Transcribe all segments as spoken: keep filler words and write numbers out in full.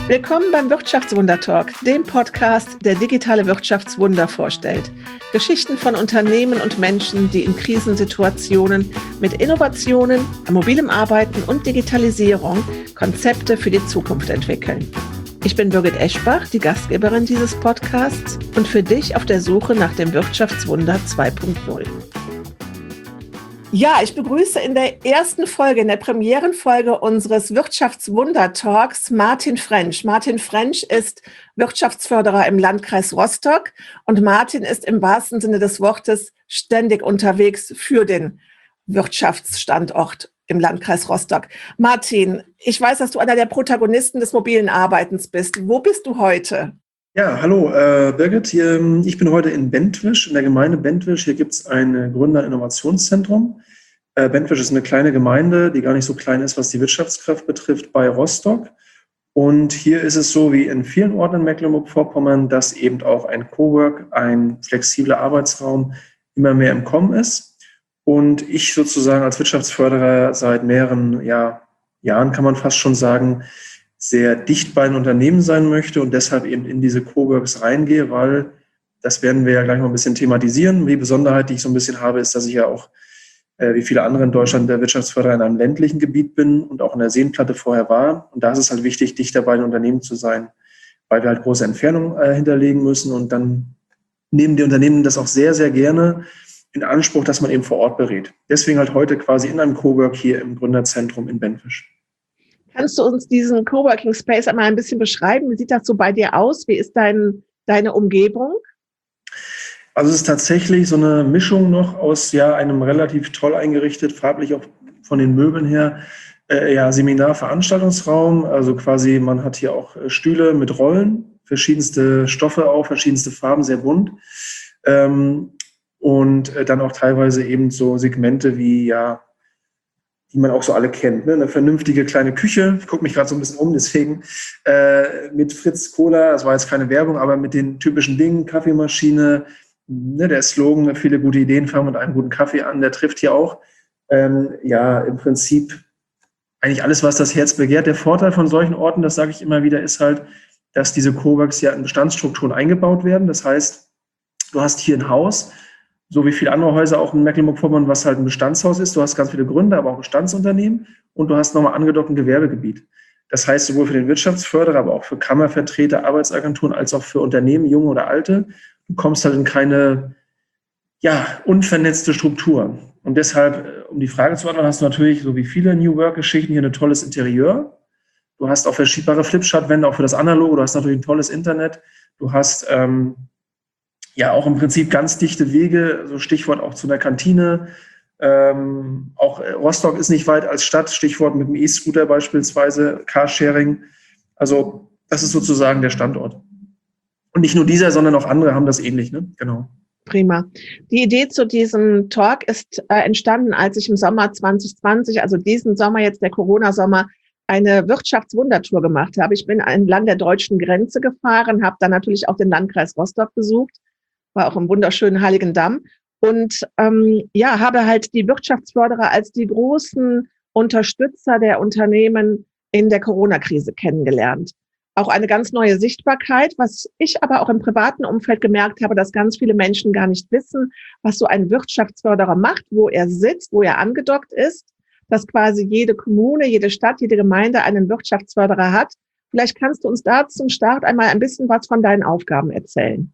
Willkommen beim Wirtschaftswunder-Talk, dem Podcast, der digitale Wirtschaftswunder vorstellt. Geschichten von Unternehmen und Menschen, die in Krisensituationen mit Innovationen, mobilem Arbeiten und Digitalisierung Konzepte für die Zukunft entwickeln. Ich bin Birgit Eschbach, die Gastgeberin dieses Podcasts und für dich auf der Suche nach dem Wirtschaftswunder zwei Punkt null. Ja, ich begrüße in der ersten Folge, in der Premierenfolge unseres Wirtschaftswunder-Talks Martin Frensch. Martin Frensch ist Wirtschaftsförderer im Landkreis Rostock und Martin ist im wahrsten Sinne des Wortes ständig unterwegs für den Wirtschaftsstandort im Landkreis Rostock. Martin, ich weiß, dass du einer der Protagonisten des mobilen Arbeitens bist. Wo bist du heute? Ja, hallo äh, Birgit. Hier, ich bin heute in Bentwisch, in der Gemeinde Bentwisch. Hier gibt es ein Gründer-Innovationszentrum. Äh, Bentwisch ist eine kleine Gemeinde, die gar nicht so klein ist, was die Wirtschaftskraft betrifft, bei Rostock. Und hier ist es so wie in vielen Orten in Mecklenburg-Vorpommern, dass eben auch ein Cowork, ein flexibler Arbeitsraum immer mehr im Kommen ist. Und ich sozusagen als Wirtschaftsförderer seit mehreren ja, Jahren, kann man fast schon sagen, sehr dicht bei den Unternehmen sein möchte und deshalb eben in diese Coworks reingehe, weil, das werden wir ja gleich mal ein bisschen thematisieren. Die Besonderheit, die ich so ein bisschen habe, ist, dass ich ja auch, äh, wie viele andere in Deutschland, der Wirtschaftsförderer in einem ländlichen Gebiet bin und auch in der Seenplatte vorher war. Und da ist es halt wichtig, dichter bei den Unternehmen zu sein, weil wir halt große Entfernungen äh, hinterlegen müssen. Und dann nehmen die Unternehmen das auch sehr, sehr gerne in Anspruch, dass man eben vor Ort berät. Deswegen halt heute quasi in einem Cowork hier im Gründerzentrum in Bentwisch. Kannst du uns diesen Coworking Space einmal ein bisschen beschreiben? Wie sieht das so bei dir aus? Wie ist dein, deine Umgebung? Also es ist tatsächlich so eine Mischung noch aus ja einem relativ toll eingerichtet, farblich auch von den Möbeln her, äh, ja Seminar-Veranstaltungsraum. Also quasi man hat hier auch Stühle mit Rollen, verschiedenste Stoffe auch, verschiedenste Farben, sehr bunt. Ähm, und äh, dann auch teilweise eben so Segmente wie ja die man auch so alle kennt. Ne? Eine vernünftige kleine Küche. Ich gucke mich gerade so ein bisschen um, deswegen äh, mit Fritz Cola, das war jetzt keine Werbung, aber mit den typischen Dingen, Kaffeemaschine, ne, der Slogan, viele gute Ideen fangen mit einem guten Kaffee an, der trifft hier auch. Ähm, ja, im Prinzip eigentlich alles, was das Herz begehrt. Der Vorteil von solchen Orten, das sage ich immer wieder, ist halt, dass diese Coworks ja in Bestandsstrukturen eingebaut werden. Das heißt, du hast hier ein Haus, so wie viele andere Häuser auch in Mecklenburg-Vorpommern, was halt ein Bestandshaus ist. Du hast ganz viele Gründer, aber auch Bestandsunternehmen und du hast nochmal angedockt ein Gewerbegebiet. Das heißt, sowohl für den Wirtschaftsförderer, aber auch für Kammervertreter, Arbeitsagenturen, als auch für Unternehmen, junge oder alte, du kommst halt in keine ja, unvernetzte Struktur. Und deshalb, um die Frage zu beantworten, hast du natürlich, so wie viele New Work-Geschichten, hier ein tolles Interieur. Du hast auch verschiebbare Flipchart-Wände, auch für das Analoge. Du hast natürlich ein tolles Internet. Du hast ähm, ja, auch im Prinzip ganz dichte Wege, so Stichwort auch zu einer Kantine. Ähm, auch Rostock ist nicht weit als Stadt, Stichwort mit dem E-Scooter beispielsweise, Carsharing. Also das ist sozusagen der Standort. Und nicht nur dieser, sondern auch andere haben das ähnlich, ne? Genau. Prima. Die Idee zu diesem Talk ist äh, entstanden, als ich im Sommer zwanzig zwanzig, also diesen Sommer jetzt, der Corona-Sommer, eine Wirtschaftswundertour gemacht habe. Ich bin entlang der deutschen Grenze gefahren, habe dann natürlich auch den Landkreis Rostock besucht, war auch im wunderschönen Heiligendamm und ähm, ja, habe halt die Wirtschaftsförderer als die großen Unterstützer der Unternehmen in der Corona-Krise kennengelernt. Auch eine ganz neue Sichtbarkeit, was ich aber auch im privaten Umfeld gemerkt habe, dass ganz viele Menschen gar nicht wissen, was so ein Wirtschaftsförderer macht, wo er sitzt, wo er angedockt ist, dass quasi jede Kommune, jede Stadt, jede Gemeinde einen Wirtschaftsförderer hat. Vielleicht kannst du uns da zum Start einmal ein bisschen was von deinen Aufgaben erzählen.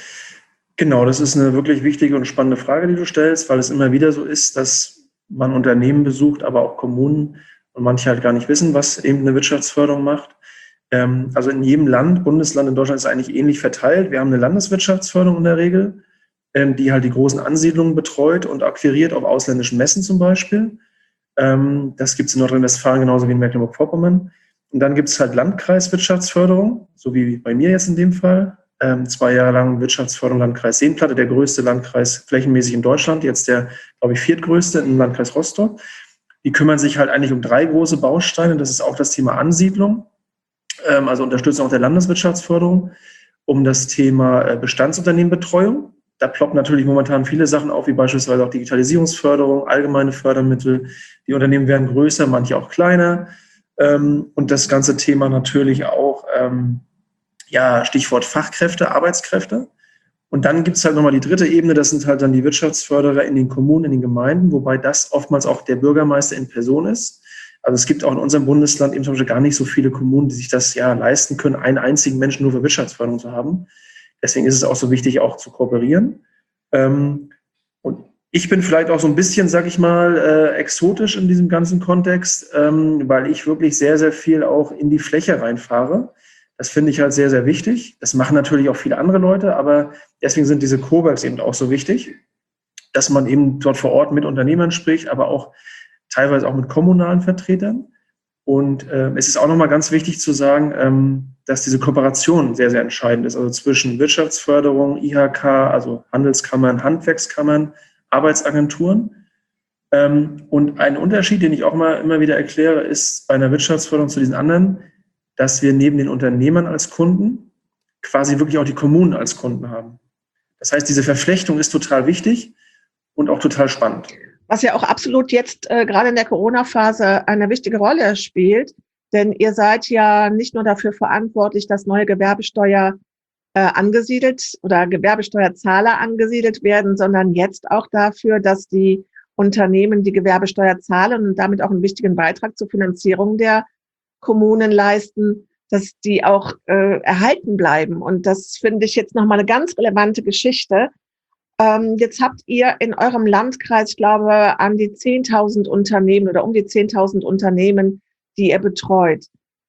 Genau, das ist eine wirklich wichtige und spannende Frage, die du stellst, weil es immer wieder so ist, dass man Unternehmen besucht, aber auch Kommunen und manche halt gar nicht wissen, was eben eine Wirtschaftsförderung macht. Ähm, also in jedem Land, Bundesland in Deutschland ist eigentlich ähnlich verteilt. Wir haben eine Landeswirtschaftsförderung in der Regel, ähm, die halt die großen Ansiedlungen betreut und akquiriert auf ausländischen Messen zum Beispiel. Ähm, das gibt es in Nordrhein-Westfalen genauso wie in Mecklenburg-Vorpommern. Und dann gibt es halt Landkreiswirtschaftsförderung, so wie bei mir jetzt in dem Fall. Ähm, zwei Jahre lang Wirtschaftsförderung Landkreis Seenplatte, der größte Landkreis flächenmäßig in Deutschland, jetzt der, glaube ich, viertgrößte im Landkreis Rostock. Die kümmern sich halt eigentlich um drei große Bausteine. Das ist auch das Thema Ansiedlung, ähm, also Unterstützung auch der Landeswirtschaftsförderung, um das Thema äh, Bestandsunternehmenbetreuung. Da ploppen natürlich momentan viele Sachen auf, wie beispielsweise auch Digitalisierungsförderung, allgemeine Fördermittel. Die Unternehmen werden größer, manche auch kleiner. Ähm, und das ganze Thema natürlich auch, ähm, ja, Stichwort Fachkräfte, Arbeitskräfte. Und dann gibt es halt nochmal die dritte Ebene, das sind halt dann die Wirtschaftsförderer in den Kommunen, in den Gemeinden, wobei das oftmals auch der Bürgermeister in Person ist. Also es gibt auch in unserem Bundesland eben zum Beispiel gar nicht so viele Kommunen, die sich das ja leisten können, einen einzigen Menschen nur für Wirtschaftsförderung zu haben. Deswegen ist es auch so wichtig, auch zu kooperieren. Ähm, und ich bin vielleicht auch so ein bisschen, sag ich mal, äh, exotisch in diesem ganzen Kontext, ähm, weil ich wirklich sehr, sehr viel auch in die Fläche reinfahre. Das finde ich halt sehr, sehr wichtig. Das machen natürlich auch viele andere Leute, aber deswegen sind diese Coworks eben auch so wichtig, dass man eben dort vor Ort mit Unternehmern spricht, aber auch teilweise auch mit kommunalen Vertretern. Und äh, es ist auch nochmal ganz wichtig zu sagen, ähm, dass diese Kooperation sehr, sehr entscheidend ist. Also zwischen Wirtschaftsförderung, I H K, also Handelskammern, Handwerkskammern, Arbeitsagenturen. Ähm, und ein Unterschied, den ich auch mal immer wieder erkläre, ist bei einer Wirtschaftsförderung zu diesen anderen, dass wir neben den Unternehmern als Kunden quasi wirklich auch die Kommunen als Kunden haben. Das heißt, diese Verflechtung ist total wichtig und auch total spannend. Was ja auch absolut jetzt äh, gerade in der Corona-Phase eine wichtige Rolle spielt, denn ihr seid ja nicht nur dafür verantwortlich, dass neue Gewerbesteuer äh, angesiedelt oder Gewerbesteuerzahler angesiedelt werden, sondern jetzt auch dafür, dass die Unternehmen die Gewerbesteuer zahlen und damit auch einen wichtigen Beitrag zur Finanzierung der Kommunen leisten, dass die auch äh, erhalten bleiben. Und das finde ich jetzt nochmal eine ganz relevante Geschichte. Ähm, jetzt habt ihr in eurem Landkreis, ich glaube, an die zehntausend Unternehmen oder um die zehntausend Unternehmen, die ihr betreut.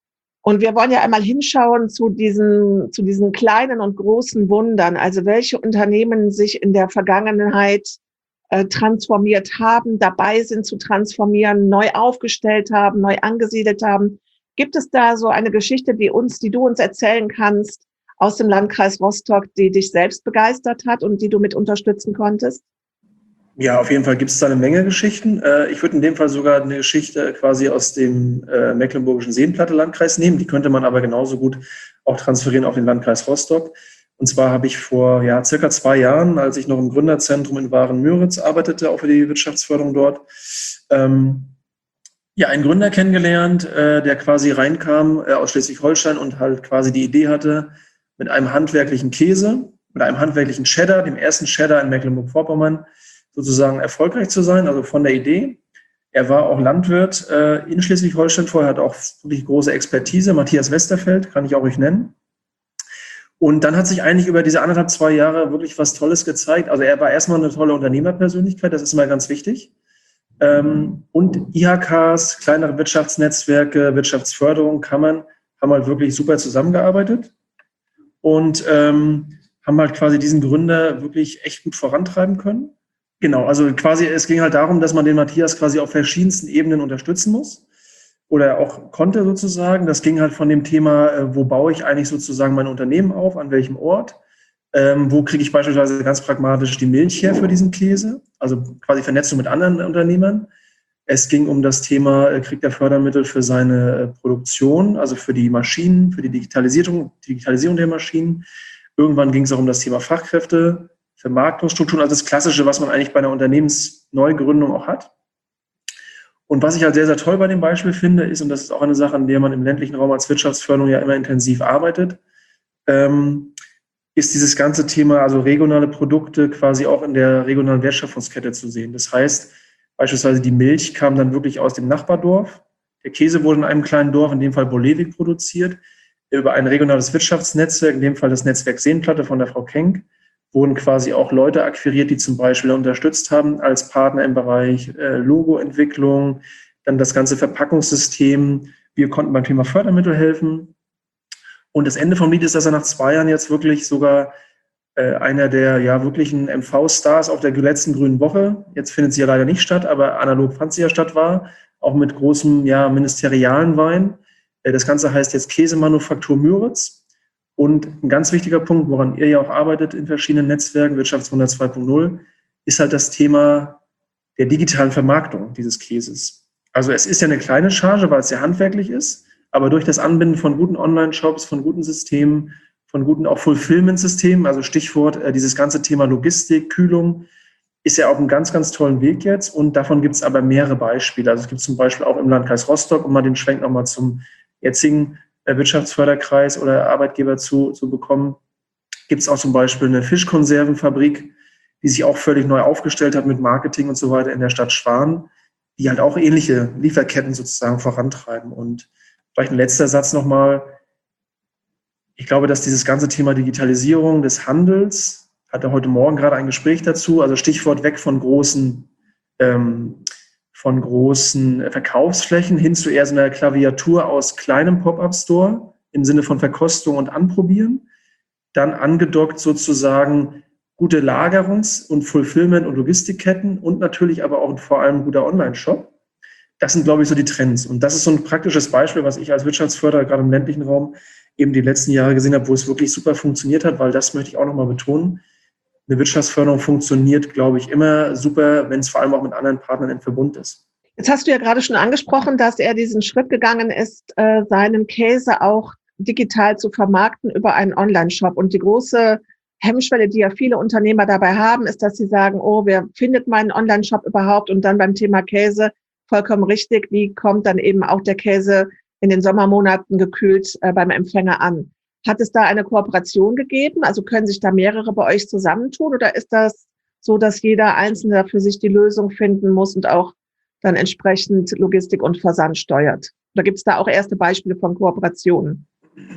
Und wir wollen ja einmal hinschauen zu diesen, zu diesen kleinen und großen Wundern. Also welche Unternehmen sich in der Vergangenheit äh, transformiert haben, dabei sind zu transformieren, neu aufgestellt haben, neu angesiedelt haben. Gibt es da so eine Geschichte, die uns, die du uns erzählen kannst aus dem Landkreis Rostock, die dich selbst begeistert hat und die du mit unterstützen konntest? Ja, auf jeden Fall gibt es da eine Menge Geschichten. Ich würde in dem Fall sogar eine Geschichte quasi aus dem mecklenburgischen Seenplatte-Landkreis nehmen. Die könnte man aber genauso gut auch transferieren auf den Landkreis Rostock. Und zwar habe ich vor ja, circa zwei Jahren, als ich noch im Gründerzentrum in Waren-Müritz arbeitete, auch für die Wirtschaftsförderung dort, ähm, ja, einen Gründer kennengelernt, äh, der quasi reinkam äh, aus Schleswig-Holstein und halt quasi die Idee hatte, mit einem handwerklichen Käse, mit einem handwerklichen Cheddar, dem ersten Cheddar in Mecklenburg-Vorpommern, sozusagen erfolgreich zu sein, also von der Idee. Er war auch Landwirt äh, in Schleswig-Holstein, vorher hat auch wirklich große Expertise, Matthias Westerfeld, kann ich auch euch nennen. Und dann hat sich eigentlich über diese anderthalb, zwei Jahre wirklich was Tolles gezeigt. Also er war erstmal eine tolle Unternehmerpersönlichkeit, das ist mal ganz wichtig. Ähm, und I H Ks, kleinere Wirtschaftsnetzwerke, Wirtschaftsförderung, Kammern, haben halt wirklich super zusammengearbeitet und ähm, haben halt quasi diesen Gründer wirklich echt gut vorantreiben können. Genau, also quasi es ging halt darum, dass man den Matthias quasi auf verschiedensten Ebenen unterstützen muss oder auch konnte sozusagen. Das ging halt von dem Thema, äh, wo baue ich eigentlich sozusagen mein Unternehmen auf, an welchem Ort, ähm, wo kriege ich beispielsweise ganz pragmatisch die Milch her für diesen Käse, also quasi Vernetzung mit anderen Unternehmern. Es ging um das Thema, äh, kriegt er Fördermittel für seine äh, Produktion, also für die Maschinen, für die Digitalisierung, Digitalisierung der Maschinen. Irgendwann ging es auch um das Thema Fachkräfte, Vermarktungsstrukturen, also das Klassische, was man eigentlich bei einer Unternehmensneugründung auch hat. Und was ich halt sehr, sehr toll bei dem Beispiel finde, ist, und das ist auch eine Sache, an der man im ländlichen Raum als Wirtschaftsförderung ja immer intensiv arbeitet, ähm, ist dieses ganze Thema, also regionale Produkte quasi auch in der regionalen Wertschöpfungskette zu sehen. Das heißt, beispielsweise die Milch kam dann wirklich aus dem Nachbardorf. Der Käse wurde in einem kleinen Dorf, in dem Fall Bolewik, produziert. Über ein regionales Wirtschaftsnetzwerk, in dem Fall das Netzwerk Seenplatte von der Frau Kenk, wurden quasi auch Leute akquiriert, die zum Beispiel unterstützt haben als Partner im Bereich äh, Logoentwicklung, dann das ganze Verpackungssystem. Wir konnten beim Thema Fördermittel helfen. Und das Ende vom Lied ist, dass er nach zwei Jahren jetzt wirklich sogar äh, einer der ja wirklichen M V-Stars auf der letzten Grünen Woche, jetzt findet sie ja leider nicht statt, aber analog fand sie ja statt, war, auch mit großem ja, ministerialen Wein. Äh, das Ganze heißt jetzt Käsemanufaktur Müritz. Und ein ganz wichtiger Punkt, woran ihr ja auch arbeitet in verschiedenen Netzwerken, Wirtschaftswunder zwei Punkt null, ist halt das Thema der digitalen Vermarktung dieses Käses. Also es ist ja eine kleine Charge, weil es ja handwerklich ist, aber durch das Anbinden von guten Online-Shops, von guten Systemen, von guten auch Fulfillment-Systemen, also Stichwort äh, dieses ganze Thema Logistik, Kühlung, ist ja auf einem ganz, ganz tollen Weg jetzt und davon gibt es aber mehrere Beispiele. Also es gibt zum Beispiel auch im Landkreis Rostock, um mal den Schwenk nochmal zum jetzigen Wirtschaftsförderkreis oder Arbeitgeber zu, zu bekommen, gibt es auch zum Beispiel eine Fischkonservenfabrik, die sich auch völlig neu aufgestellt hat mit Marketing und so weiter in der Stadt Schwan, die halt auch ähnliche Lieferketten sozusagen vorantreiben. Und vielleicht ein letzter Satz nochmal. Ich glaube, dass dieses ganze Thema Digitalisierung des Handels, hatte heute Morgen gerade ein Gespräch dazu, also Stichwort weg von großen, ähm, von großen Verkaufsflächen hin zu eher so einer Klaviatur aus kleinem Pop-up-Store im Sinne von Verkostung und Anprobieren, dann angedockt sozusagen gute Lagerungs- und Fulfillment- und Logistikketten und natürlich aber auch vor allem ein guter Online-Shop. Das sind, glaube ich, so die Trends. Und das ist so ein praktisches Beispiel, was ich als Wirtschaftsförderer gerade im ländlichen Raum eben die letzten Jahre gesehen habe, wo es wirklich super funktioniert hat, weil das möchte ich auch nochmal betonen. Eine Wirtschaftsförderung funktioniert, glaube ich, immer super, wenn es vor allem auch mit anderen Partnern im Verbund ist. Jetzt hast du ja gerade schon angesprochen, dass er diesen Schritt gegangen ist, äh, seinen Käse auch digital zu vermarkten über einen Online-Shop. Und die große Hemmschwelle, die ja viele Unternehmer dabei haben, ist, dass sie sagen, oh, wer findet meinen Online-Shop überhaupt? Und dann beim Thema Käse, vollkommen richtig, wie kommt dann eben auch der Käse in den Sommermonaten gekühlt äh, beim Empfänger an? Hat es da eine Kooperation gegeben? Also können sich da mehrere bei euch zusammentun? Oder ist das so, dass jeder Einzelne für sich die Lösung finden muss und auch dann entsprechend Logistik und Versand steuert? Oder gibt es da auch erste Beispiele von Kooperationen?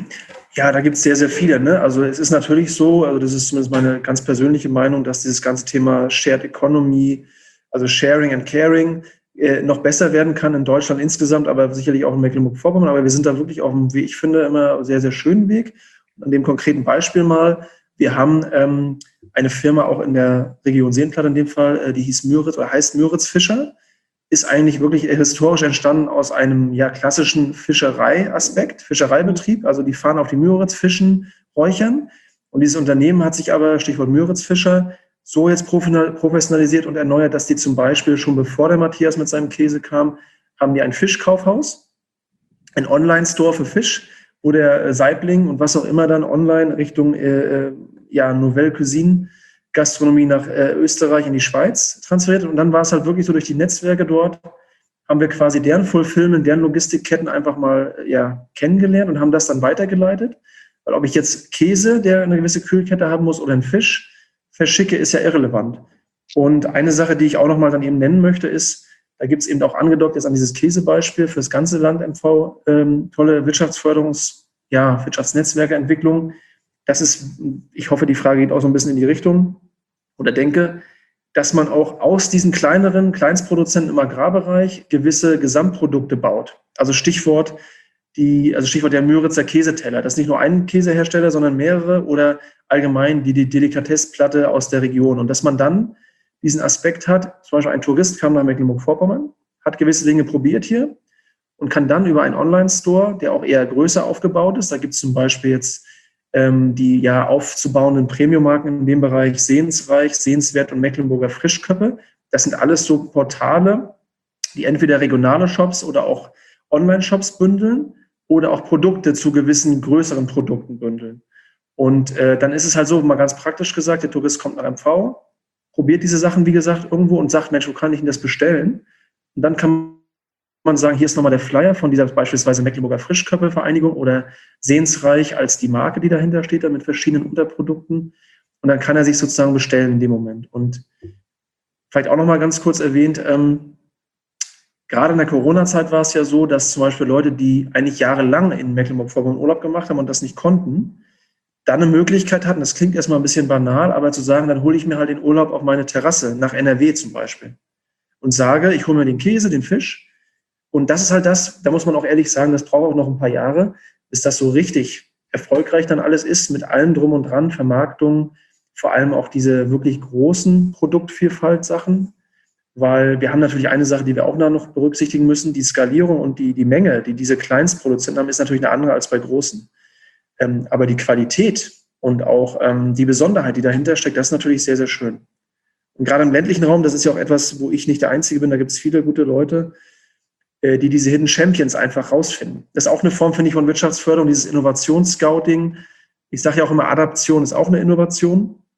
Ja, da gibt es sehr, sehr viele. Ne? Also es ist natürlich so, also das ist zumindest meine ganz persönliche Meinung, dass dieses ganze Thema Shared Economy, also Sharing and Caring, äh, noch besser werden kann in Deutschland insgesamt, aber sicherlich auch in Mecklenburg-Vorpommern. Aber wir sind da wirklich auf einem, wie ich finde, immer sehr, sehr schönen Weg. An dem konkreten Beispiel mal, wir haben ähm, eine Firma auch in der Region Seenplatte in dem Fall, äh, die hieß Müritz oder heißt Müritz Fischer, ist eigentlich wirklich historisch entstanden aus einem ja klassischen Fischereiaspekt, Fischereibetrieb. Also die fahren auf die Müritz, fischen, räuchern. Und dieses Unternehmen hat sich aber, Stichwort Müritz Fischer, so jetzt professionalisiert und erneuert, dass die zum Beispiel schon bevor der Matthias mit seinem Käse kam, haben die ein Fischkaufhaus, ein Online-Store für Fisch, wo der Saibling und was auch immer dann online Richtung äh, ja, Nouvelle Cuisine Gastronomie nach äh, Österreich in die Schweiz transferiert. Und dann war es halt wirklich so, durch die Netzwerke dort haben wir quasi deren Fulfillment, deren Logistikketten einfach mal ja, kennengelernt und haben das dann weitergeleitet. Weil ob ich jetzt Käse, der eine gewisse Kühlkette haben muss, oder einen Fisch verschicke, ist ja irrelevant. Und eine Sache, die ich auch nochmal dann eben nennen möchte, ist, da gibt es eben auch angedockt jetzt an dieses Käsebeispiel für das ganze Land M V, ähm, tolle Wirtschaftsförderungs-, ja, Wirtschaftsnetzwerkeentwicklung. Das ist, ich hoffe, die Frage geht auch so ein bisschen in die Richtung oder denke, dass man auch aus diesen kleineren Kleinstproduzenten im Agrarbereich gewisse Gesamtprodukte baut. Also Stichwort die, also Stichwort der Müritzer Käseteller. Das ist nicht nur ein Käsehersteller, sondern mehrere oder allgemein die, die Delikatessplatte aus der Region. Und dass man dann diesen Aspekt hat, zum Beispiel ein Tourist kam nach Mecklenburg-Vorpommern, hat gewisse Dinge probiert hier und kann dann über einen Online-Store, der auch eher größer aufgebaut ist, da gibt es zum Beispiel jetzt ähm, die ja aufzubauenden Premium-Marken in dem Bereich Sehensreich, Sehenswert und Mecklenburger Frischköppe. Das sind alles so Portale, die entweder regionale Shops oder auch Online-Shops bündeln oder auch Produkte zu gewissen größeren Produkten bündeln. Und äh, dann ist es halt so, mal ganz praktisch gesagt, der Tourist kommt nach M V, probiert diese Sachen, wie gesagt, irgendwo und sagt, Mensch, wo kann ich denn das bestellen? Und dann kann man sagen, hier ist nochmal der Flyer von dieser beispielsweise Mecklenburger Frischköppe-Vereinigung oder Sehensreich als die Marke, die dahinter steht, da mit verschiedenen Unterprodukten. Und dann kann er sich sozusagen bestellen in dem Moment. Und vielleicht auch nochmal ganz kurz erwähnt, ähm, gerade in der Corona-Zeit war es ja so, dass zum Beispiel Leute, die eigentlich jahrelang in Mecklenburg-Vorpommern Urlaub gemacht haben und das nicht konnten, dann eine Möglichkeit hatten, das klingt erstmal ein bisschen banal, aber zu sagen, dann hole ich mir halt den Urlaub auf meine Terrasse, nach N R W zum Beispiel. Und sage, ich hole mir den Käse, den Fisch. Und das ist halt das, da muss man auch ehrlich sagen, das braucht auch noch ein paar Jahre, bis das so richtig erfolgreich dann alles ist, mit allem drum und dran, Vermarktung, vor allem auch diese wirklich großen Produktvielfalt-Sachen. Weil wir haben natürlich eine Sache, die wir auch noch berücksichtigen müssen, die Skalierung und die, die Menge, die diese Kleinstproduzenten haben, ist natürlich eine andere als bei großen. Ähm, aber die Qualität und auch ähm, die Besonderheit, die dahinter steckt, das ist natürlich sehr, sehr schön. Und gerade im ländlichen Raum, das ist ja auch etwas, wo ich nicht der Einzige bin, da gibt es viele gute Leute, äh, die diese Hidden Champions einfach rausfinden. Das ist auch eine Form, finde ich, von Wirtschaftsförderung, dieses Innovationsscouting. Ich sage ja auch immer, Adaption ist auch eine Innovation.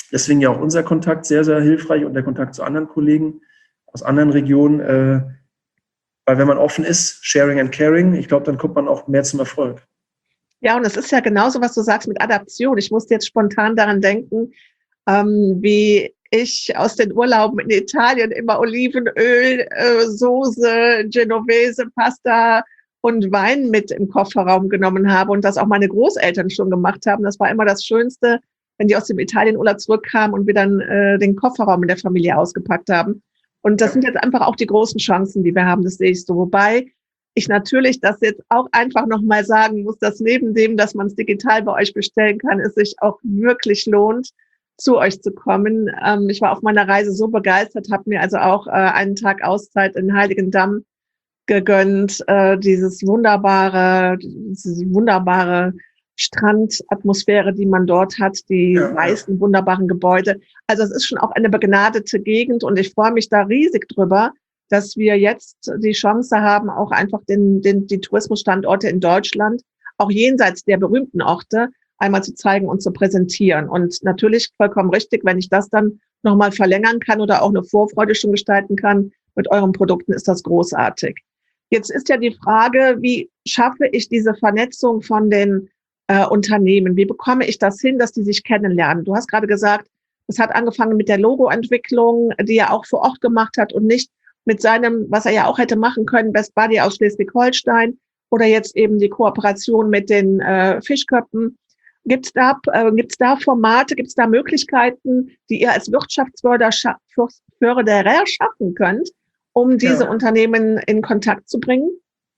Deswegen ja auch unser Kontakt sehr, sehr hilfreich und der Kontakt zu anderen Kollegen aus anderen Regionen. Äh, weil wenn man offen ist, sharing and caring, ich glaube, dann kommt man auch mehr zum Erfolg. Ja, und es ist ja genauso, was du sagst mit Adaption. Ich musste jetzt spontan daran denken, ähm, wie ich aus den Urlauben in Italien immer Olivenöl, äh, Soße, Genovese, Pasta und Wein mit im Kofferraum genommen habe und das auch meine Großeltern schon gemacht haben. Das war immer das Schönste, wenn die aus dem Italienurlaub zurückkamen und wir dann äh, den Kofferraum in der Familie ausgepackt haben. Und das sind jetzt einfach auch die großen Chancen, die wir haben, das sehe ich so. Wobei ich natürlich das jetzt auch einfach nochmal sagen muss, dass neben dem, dass man es digital bei euch bestellen kann, es sich auch wirklich lohnt, zu euch zu kommen. Ähm, ich war auf meiner Reise so begeistert, habe mir also auch äh, einen Tag Auszeit in Heiligendamm gegönnt, äh, dieses wunderbare, diese wunderbare Strandatmosphäre, die man dort hat, die Ja, weißen, ja. wunderbaren Gebäude. Also es ist schon auch eine begnadete Gegend und ich freue mich da riesig drüber, dass wir jetzt die Chance haben, auch einfach den, den, die Tourismusstandorte in Deutschland, auch jenseits der berühmten Orte, einmal zu zeigen und zu präsentieren. Und natürlich vollkommen richtig, wenn ich das dann nochmal verlängern kann oder auch eine Vorfreude schon gestalten kann mit euren Produkten, ist das großartig. Jetzt ist ja die Frage, wie schaffe ich diese Vernetzung von den äh, Unternehmen? Wie bekomme ich das hin, dass die sich kennenlernen? Du hast gerade gesagt, es hat angefangen mit der Logoentwicklung, die er auch vor Ort gemacht hat und nicht mit seinem, was er ja auch hätte machen können, Best Buddy aus Schleswig-Holstein oder jetzt eben die Kooperation mit den äh, Fischköppen. Gibt es da, äh, gibt's da Formate, gibt es da Möglichkeiten, die ihr als Wirtschaftsförderer scha- Förderer schaffen könnt, um diese ja. Unternehmen in Kontakt zu bringen?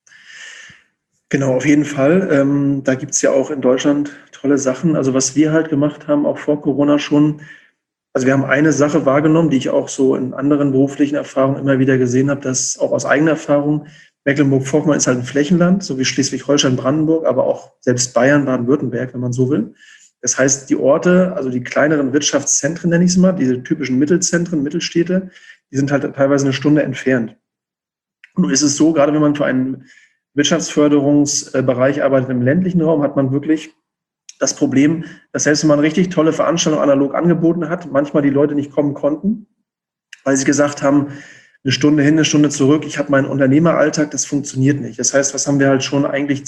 Genau, auf jeden Fall. Ähm, da gibt es ja auch in Deutschland tolle Sachen. Also was wir halt gemacht haben, auch vor Corona schon, also wir haben eine Sache wahrgenommen, die ich auch so in anderen beruflichen Erfahrungen immer wieder gesehen habe, dass auch aus eigener Erfahrung, Mecklenburg-Vorpommern ist halt ein Flächenland, so wie Schleswig-Holstein, Brandenburg, aber auch selbst Bayern, Baden-Württemberg, wenn man so will. Das heißt, die Orte, also die kleineren Wirtschaftszentren, nenne ich es mal, diese typischen Mittelzentren, Mittelstädte, die sind halt teilweise eine Stunde entfernt. Und nun ist es so, gerade wenn man für einen Wirtschaftsförderungsbereich arbeitet im ländlichen Raum, hat man wirklich das Problem, dass selbst wenn man richtig tolle Veranstaltungen analog angeboten hat, manchmal die Leute nicht kommen konnten, weil sie gesagt haben, eine Stunde hin, eine Stunde zurück, ich habe meinen Unternehmeralltag, das funktioniert nicht. Das heißt, was haben wir halt schon eigentlich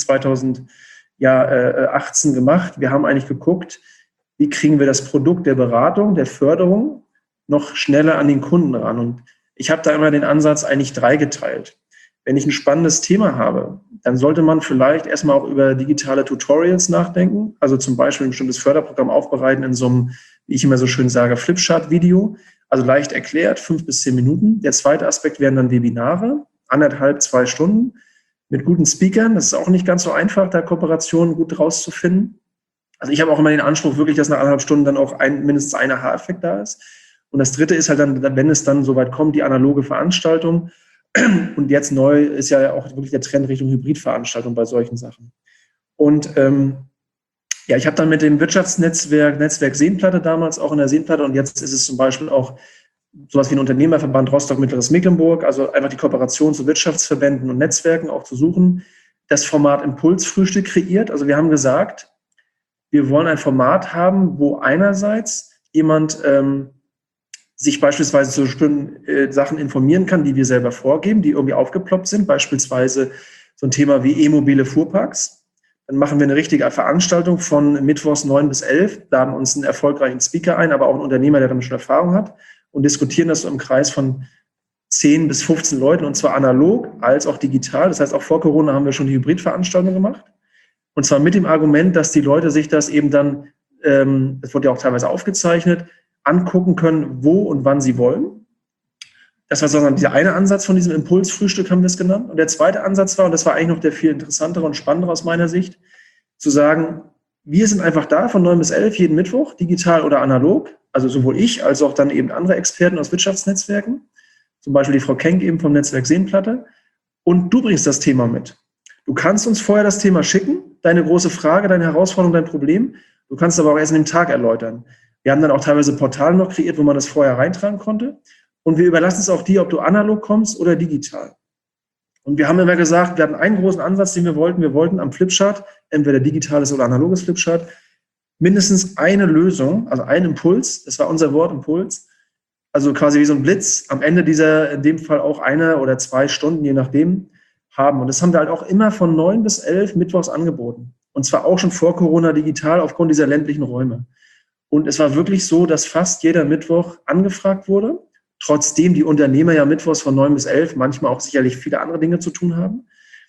zweitausendachtzehn gemacht? Wir haben eigentlich geguckt, wie kriegen wir das Produkt der Beratung, der Förderung noch schneller an den Kunden ran. Und ich habe da immer den Ansatz eigentlich dreigeteilt. Wenn ich ein spannendes Thema habe, dann sollte man vielleicht erstmal auch über digitale Tutorials nachdenken, also zum Beispiel ein bestimmtes Förderprogramm aufbereiten in so einem, wie ich immer so schön sage, Flipchart-Video, also leicht erklärt, fünf bis zehn Minuten. Der zweite Aspekt wären dann Webinare, anderthalb, zwei Stunden mit guten Speakern. Das ist auch nicht ganz so einfach, da Kooperationen gut rauszufinden. Also ich habe auch immer den Anspruch, wirklich, dass nach anderthalb Stunden dann auch ein, mindestens ein Aha-Effekt da ist. Und das dritte ist halt dann, wenn es dann soweit kommt, die analoge Veranstaltung. Und jetzt neu ist ja auch wirklich der Trend Richtung Hybridveranstaltung bei solchen Sachen. Und ähm, ja, ich habe dann mit dem Wirtschaftsnetzwerk, Netzwerk Seenplatte damals auch in der Seenplatte und jetzt ist es zum Beispiel auch sowas wie ein Unternehmerverband Rostock-Mittleres Mecklenburg, also einfach die Kooperation zu Wirtschaftsverbänden und Netzwerken auch zu suchen, das Format Impulsfrühstück kreiert. Also wir haben gesagt, wir wollen ein Format haben, wo einerseits jemand ähm, sich beispielsweise zu bestimmten äh, Sachen informieren kann, die wir selber vorgeben, die irgendwie aufgeploppt sind, beispielsweise so ein Thema wie E-mobile Fuhrparks. Dann machen wir eine richtige Veranstaltung von mittwochs neun bis elf, laden uns einen erfolgreichen Speaker ein, aber auch einen Unternehmer, der damit schon Erfahrung hat und diskutieren das so im Kreis von zehn bis fünfzehn Leuten und zwar analog als auch digital. Das heißt, auch vor Corona haben wir schon die Hybridveranstaltung gemacht und zwar mit dem Argument, dass die Leute sich das eben dann, ähm, das wurde ja auch teilweise aufgezeichnet, angucken können, wo und wann sie wollen. Das war sozusagen dieser eine Ansatz von diesem Impulsfrühstück, haben wir es genannt. Und der zweite Ansatz war, und das war eigentlich noch der viel interessantere und spannendere aus meiner Sicht, zu sagen, wir sind einfach da von neun bis elf jeden Mittwoch, digital oder analog, also sowohl ich als auch dann eben andere Experten aus Wirtschaftsnetzwerken, zum Beispiel die Frau Kenk eben vom Netzwerk Seenplatte, und du bringst das Thema mit. Du kannst uns vorher das Thema schicken, deine große Frage, deine Herausforderung, dein Problem. Du kannst aber auch erst an dem Tag erläutern. Wir haben dann auch teilweise Portale noch kreiert, wo man das vorher reintragen konnte. Und wir überlassen es auch dir, ob du analog kommst oder digital. Und wir haben immer gesagt, wir hatten einen großen Ansatz, den wir wollten. Wir wollten am Flipchart, entweder digitales oder analoges Flipchart, mindestens eine Lösung, also ein Impuls, das war unser Wort Impuls, also quasi wie so ein Blitz, am Ende dieser, in dem Fall auch eine oder zwei Stunden, je nachdem, haben. Und das haben wir halt auch immer von neun bis elf mittwochs angeboten. Und zwar auch schon vor Corona digital aufgrund dieser ländlichen Räume. Und es war wirklich so, dass fast jeder Mittwoch angefragt wurde, trotzdem die Unternehmer ja mittwochs von neun bis elf manchmal auch sicherlich viele andere Dinge zu tun haben.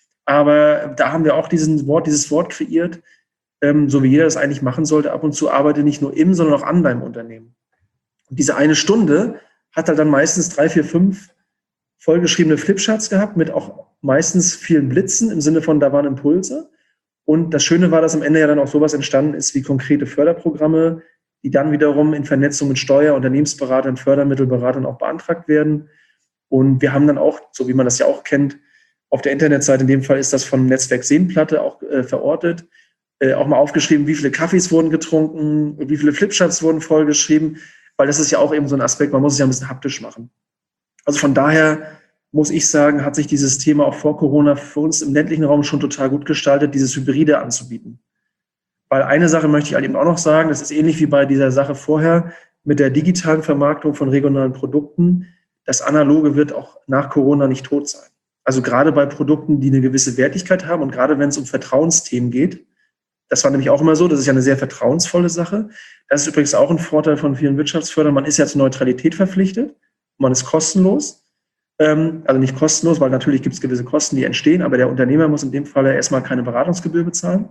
Aber da haben wir auch diesen Wort, dieses Wort kreiert, ähm, so wie jeder das eigentlich machen sollte, ab und zu arbeite nicht nur im, sondern auch an deinem Unternehmen. Und diese eine Stunde hat halt dann meistens drei, vier, fünf vollgeschriebene Flipcharts gehabt, mit auch meistens vielen Blitzen im Sinne von, da waren Impulse. Und das Schöne war, dass am Ende ja dann auch sowas entstanden ist wie konkrete Förderprogramme, die dann wiederum in Vernetzung mit Steuer-, Unternehmensberatern, Fördermittelberatern auch beantragt werden. Und wir haben dann auch, so wie man das ja auch kennt, auf der Internetseite, in dem Fall ist das vom Netzwerk Seenplatte auch äh, verortet, äh, auch mal aufgeschrieben, wie viele Kaffees wurden getrunken, wie viele Flipcharts wurden vollgeschrieben, weil das ist ja auch eben so ein Aspekt, man muss es ja ein bisschen haptisch machen. Also von daher muss ich sagen, hat sich dieses Thema auch vor Corona für uns im ländlichen Raum schon total gut gestaltet, dieses Hybride anzubieten. Weil eine Sache möchte ich halt eben auch noch sagen, das ist ähnlich wie bei dieser Sache vorher mit der digitalen Vermarktung von regionalen Produkten. Das Analoge wird auch nach Corona nicht tot sein. Also gerade bei Produkten, die eine gewisse Wertigkeit haben und gerade wenn es um Vertrauensthemen geht, das war nämlich auch immer so, das ist ja eine sehr vertrauensvolle Sache. Das ist übrigens auch ein Vorteil von vielen Wirtschaftsfördern. Man ist ja zur Neutralität verpflichtet, man ist kostenlos. Also nicht kostenlos, weil natürlich gibt es gewisse Kosten, die entstehen, aber der Unternehmer muss in dem Fall erstmal keine Beratungsgebühr bezahlen.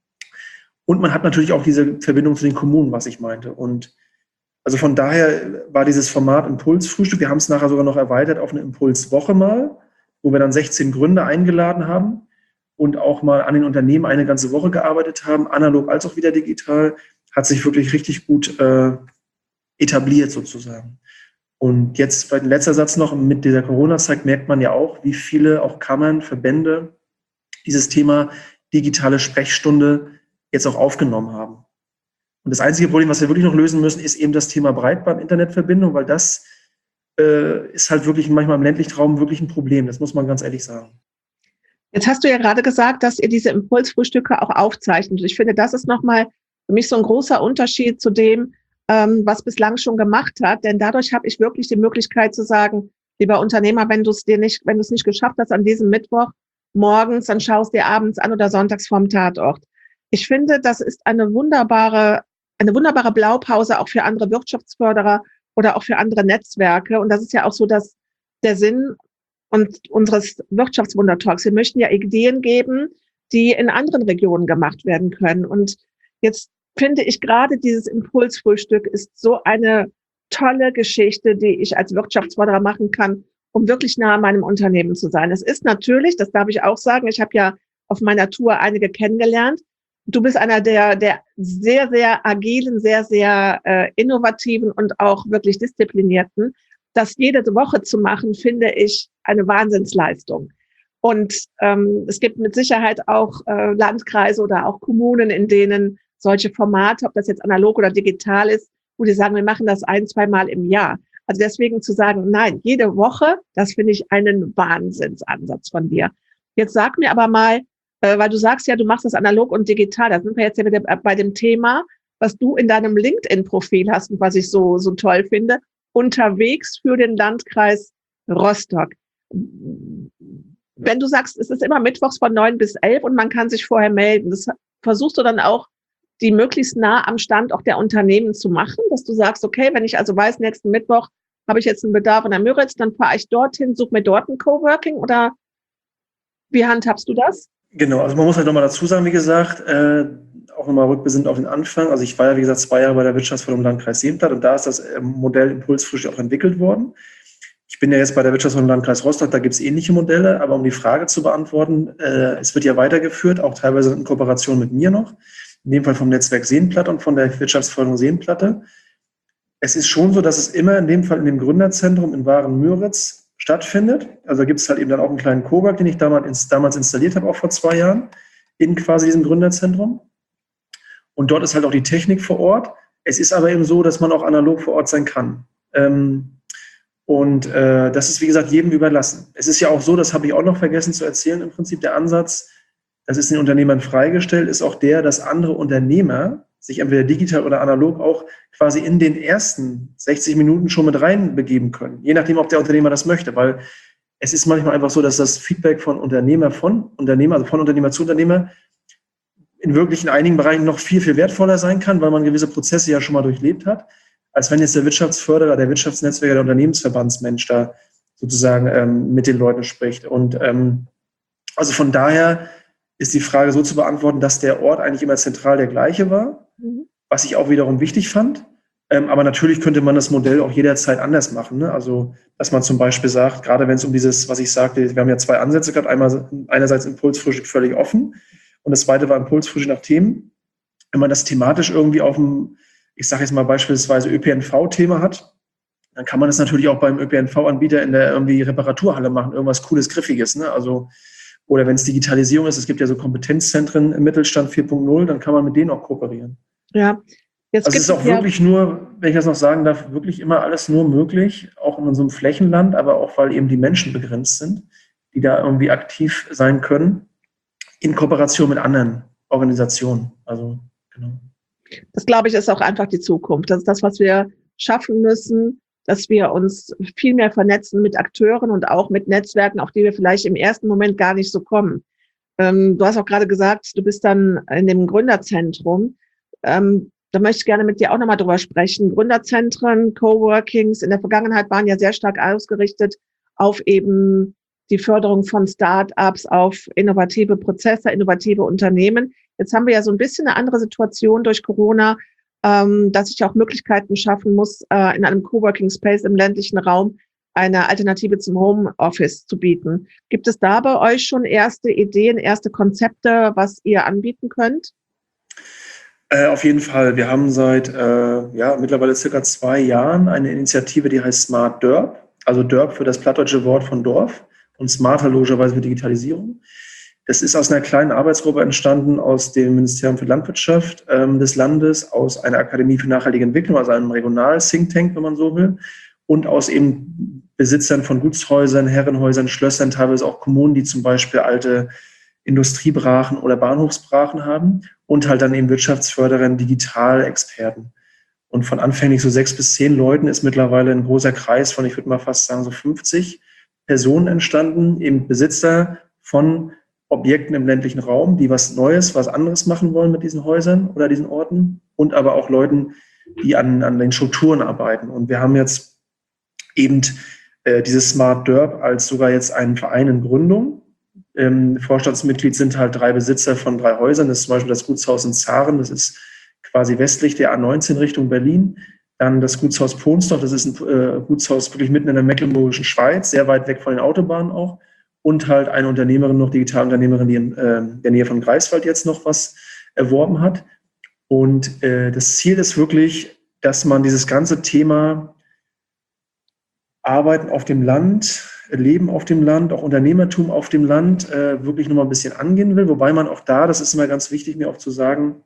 Und man hat natürlich auch diese Verbindung zu den Kommunen, was ich meinte. Und also von daher war dieses Format Impulsfrühstück, wir haben es nachher sogar noch erweitert auf eine Impulswoche mal, wo wir dann sechzehn Gründer eingeladen haben und auch mal an den Unternehmen eine ganze Woche gearbeitet haben, analog als auch wieder digital, hat sich wirklich richtig gut äh, etabliert sozusagen. Und jetzt vielleicht ein letzter Satz noch, mit dieser Corona-Zeit merkt man ja auch, wie viele auch Kammern, Verbände dieses Thema digitale Sprechstunde jetzt auch aufgenommen haben. Und das einzige Problem, was wir wirklich noch lösen müssen, ist eben das Thema Breitband-Internetverbindung, weil das äh, ist halt wirklich manchmal im ländlichen Raum wirklich ein Problem, das muss man ganz ehrlich sagen. Jetzt hast du ja gerade gesagt, dass ihr diese Impulsfrühstücke auch aufzeichnet. Ich finde, das ist nochmal für mich so ein großer Unterschied zu dem, ähm, was bislang schon gemacht hat. Denn dadurch habe ich wirklich die Möglichkeit zu sagen, lieber Unternehmer, wenn du es dir nicht, wenn du es nicht geschafft hast an diesem Mittwoch morgens, dann schaust dir abends an oder sonntags vorm Tatort. Ich finde, das ist eine wunderbare, eine wunderbare Blaupause auch für andere Wirtschaftsförderer oder auch für andere Netzwerke. Und das ist ja auch so, dass der Sinn und unseres Wirtschaftswundertalks. Wir möchten ja Ideen geben, die in anderen Regionen gemacht werden können. Und jetzt finde ich gerade dieses Impulsfrühstück ist so eine tolle Geschichte, die ich als Wirtschaftsförderer machen kann, um wirklich nah an meinem Unternehmen zu sein. Es ist natürlich, das darf ich auch sagen, ich habe ja auf meiner Tour einige kennengelernt. Du bist einer der, der sehr, sehr agilen, sehr, sehr äh, innovativen und auch wirklich disziplinierten. Das jede Woche zu machen, finde ich eine Wahnsinnsleistung. Und ähm, es gibt mit Sicherheit auch äh, Landkreise oder auch Kommunen, in denen solche Formate, ob das jetzt analog oder digital ist, wo die sagen, wir machen das ein, zwei Mal im Jahr. Also deswegen zu sagen, nein, jede Woche, das finde ich einen Wahnsinnsansatz von dir. Jetzt sag mir aber mal, äh, weil du sagst ja, du machst das analog und digital. Da sind wir jetzt ja wieder bei dem Thema, was du in deinem LinkedIn-Profil hast und was ich so, so toll finde. Unterwegs für den Landkreis Rostock. Wenn du sagst, es ist immer mittwochs von neun bis elf und man kann sich vorher melden, das versuchst du dann auch, die möglichst nah am Stand auch der Unternehmen zu machen, dass du sagst, okay, wenn ich also weiß, nächsten Mittwoch habe ich jetzt einen Bedarf an der Müritz, dann fahre ich dorthin, suche mir dort ein Coworking oder wie handhabst du das? Genau, also man muss halt nochmal dazu sagen, wie gesagt, äh, auch nochmal rückbesinnt auf den Anfang. Also ich war ja, wie gesagt, zwei Jahre bei der Wirtschaftsförderung im Landkreis Seenplatte und da ist das Modell Impulsfrühstück auch entwickelt worden. Ich bin ja jetzt bei der Wirtschaftsförderung im Landkreis Rostock, da gibt es ähnliche Modelle, aber um die Frage zu beantworten, äh, es wird ja weitergeführt, auch teilweise in Kooperation mit mir noch, in dem Fall vom Netzwerk Seenplatte und von der Wirtschaftsförderung Seenplatte. Es ist schon so, dass es immer in dem Fall in dem Gründerzentrum in Waren-Müritz stattfindet. Also da gibt es halt eben dann auch einen kleinen Cowork, den ich damals, damals installiert habe, auch vor zwei Jahren, in quasi diesem Gründerzentrum. Und dort ist halt auch die Technik vor Ort. Es ist aber eben so, dass man auch analog vor Ort sein kann. Ähm, und äh, das ist, wie gesagt, jedem überlassen. Es ist ja auch so, das habe ich auch noch vergessen zu erzählen, im Prinzip der Ansatz, das ist den Unternehmern freigestellt, ist auch der, dass andere Unternehmer sich entweder digital oder analog auch quasi in den ersten sechzig Minuten schon mit reinbegeben können. Je nachdem, ob der Unternehmer das möchte, weil es ist manchmal einfach so, dass das Feedback von Unternehmer von Unternehmer, also von Unternehmer zu Unternehmer in wirklich in einigen Bereichen noch viel, viel wertvoller sein kann, weil man gewisse Prozesse ja schon mal durchlebt hat, als wenn jetzt der Wirtschaftsförderer, der Wirtschaftsnetzwerker, der Unternehmensverbandsmensch da sozusagen ähm, mit den Leuten spricht. Und ähm, also von daher ist die Frage so zu beantworten, dass der Ort eigentlich immer zentral der gleiche war, mhm. was ich auch wiederum wichtig fand. Ähm, aber natürlich könnte man das Modell auch jederzeit anders machen. Ne? Also, dass man zum Beispiel sagt, gerade wenn es um dieses, was ich sagte, wir haben ja zwei Ansätze gehabt, einmal einerseits Impulsfrühstück völlig offen und das zweite war Impulsfrühstück nach Themen. Wenn man das thematisch irgendwie auf dem, ich sage jetzt mal beispielsweise Ö P N V-Thema hat, dann kann man das natürlich auch beim Ö P N V-Anbieter in der irgendwie Reparaturhalle machen, irgendwas Cooles, Griffiges. Ne? Also, oder wenn es Digitalisierung ist, es gibt ja so Kompetenzzentren im Mittelstand vier Punkt null, dann kann man mit denen auch kooperieren. Ja. Jetzt also es ist auch ja wirklich nur, wenn ich das noch sagen darf, wirklich immer alles nur möglich, auch in unserem Flächenland, aber auch weil eben die Menschen begrenzt sind, die da irgendwie aktiv sein können, in Kooperation mit anderen Organisationen. Also, genau. Das, glaube ich, ist auch einfach die Zukunft. Das ist das, was wir schaffen müssen, dass wir uns viel mehr vernetzen mit Akteuren und auch mit Netzwerken, auf die wir vielleicht im ersten Moment gar nicht so kommen. Ähm, du hast auch gerade gesagt, du bist dann in dem Gründerzentrum. Ähm, da möchte ich gerne mit dir auch nochmal drüber sprechen. Gründerzentren, Coworkings in der Vergangenheit waren ja sehr stark ausgerichtet auf eben die Förderung von Start-ups, auf innovative Prozesse, innovative Unternehmen. Jetzt haben wir ja so ein bisschen eine andere Situation durch Corona, ähm, dass ich auch Möglichkeiten schaffen muss, äh, in einem Coworking Space im ländlichen Raum eine Alternative zum Homeoffice zu bieten. Gibt es da bei euch schon erste Ideen, erste Konzepte, was ihr anbieten könnt? Äh, auf jeden Fall. Wir haben seit äh, ja, mittlerweile circa zwei Jahren eine Initiative, die heißt Smart Dörp. Also Dörp für das plattdeutsche Wort von Dorf und Smarter logischerweise für Digitalisierung. Das ist aus einer kleinen Arbeitsgruppe entstanden aus dem Ministerium für Landwirtschaft ähm, des Landes, aus einer Akademie für nachhaltige Entwicklung, also einem Regional-Think Tank, wenn man so will, und aus eben Besitzern von Gutshäusern, Herrenhäusern, Schlössern, teilweise auch Kommunen, die zum Beispiel alte Industriebrachen oder Bahnhofsbrachen haben und halt dann eben Wirtschaftsförderern, Digitalexperten. Und von anfänglich so sechs bis zehn Leuten ist mittlerweile ein großer Kreis von, ich würde mal fast sagen, so fünfzig Personen entstanden, eben Besitzer von Objekten im ländlichen Raum, die was Neues, was anderes machen wollen mit diesen Häusern oder diesen Orten und aber auch Leuten, die an, an den Strukturen arbeiten. Und wir haben jetzt eben äh, dieses Smart Dörp als sogar jetzt einen Verein in Gründung. Ähm, Vorstandsmitglied sind halt drei Besitzer von drei Häusern. Das ist zum Beispiel das Gutshaus in Zaren, das ist quasi westlich der A neunzehn Richtung Berlin. Dann das Gutshaus Pohnsdorf, das ist ein äh, Gutshaus wirklich mitten in der mecklenburgischen Schweiz, sehr weit weg von den Autobahnen auch. Und halt eine Unternehmerin, noch Digitalunternehmerin, die in äh, der Nähe von Greifswald jetzt noch was erworben hat. Und äh, das Ziel ist wirklich, dass man dieses ganze Thema Arbeiten auf dem Land, Leben auf dem Land, auch Unternehmertum auf dem Land äh, wirklich nochmal ein bisschen angehen will. Wobei man auch da, das ist immer ganz wichtig, mir auch zu sagen,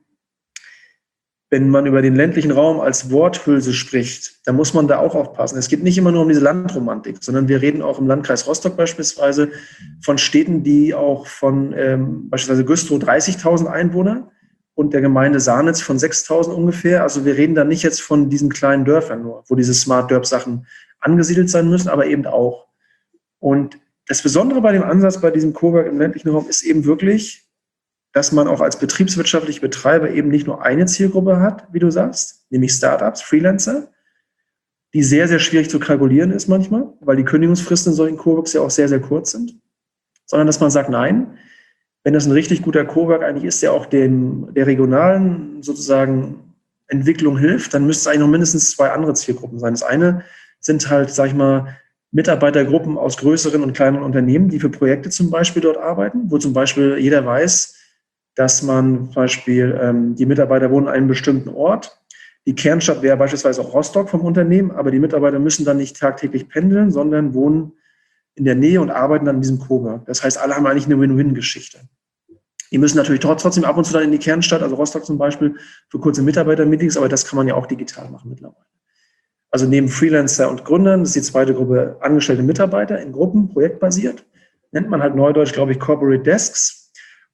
wenn man über den ländlichen Raum als Worthülse spricht, dann muss man da auch aufpassen. Es geht nicht immer nur um diese Landromantik, sondern wir reden auch im Landkreis Rostock beispielsweise von Städten, die auch von ähm, beispielsweise Güstrow dreißigtausend Einwohner und der Gemeinde Sarnitz von sechstausend ungefähr. Also wir reden da nicht jetzt von diesen kleinen Dörfern nur, wo diese Smart Dörp-Sachen angesiedelt sein müssen, aber eben auch. Und das Besondere bei dem Ansatz bei diesem Cowork im ländlichen Raum ist eben wirklich, dass man auch als betriebswirtschaftlicher Betreiber eben nicht nur eine Zielgruppe hat, wie du sagst, nämlich Startups, Freelancer, die sehr, sehr schwierig zu kalkulieren ist manchmal, weil die Kündigungsfristen in solchen Coworks ja auch sehr, sehr kurz sind, sondern dass man sagt, nein, wenn das ein richtig guter Cowork eigentlich ist, der auch dem, der regionalen sozusagen Entwicklung hilft, dann müsste es eigentlich noch mindestens zwei andere Zielgruppen sein. Das eine sind halt, sag ich mal, Mitarbeitergruppen aus größeren und kleineren Unternehmen, die für Projekte zum Beispiel dort arbeiten, wo zum Beispiel jeder weiß, dass man zum Beispiel, ähm, die Mitarbeiter wohnen an einem bestimmten Ort. Die Kernstadt wäre beispielsweise auch Rostock vom Unternehmen, aber die Mitarbeiter müssen dann nicht tagtäglich pendeln, sondern wohnen in der Nähe und arbeiten dann in diesem Cowork. Das heißt, alle haben eigentlich eine Win-Win-Geschichte. Die müssen natürlich trotzdem ab und zu dann in die Kernstadt, also Rostock zum Beispiel, für kurze Mitarbeiter-Meetings, aber das kann man ja auch digital machen mittlerweile. Also neben Freelancer und Gründern, das ist die zweite Gruppe, angestellte Mitarbeiter in Gruppen, projektbasiert, nennt man halt neudeutsch, glaube ich, Corporate Desks.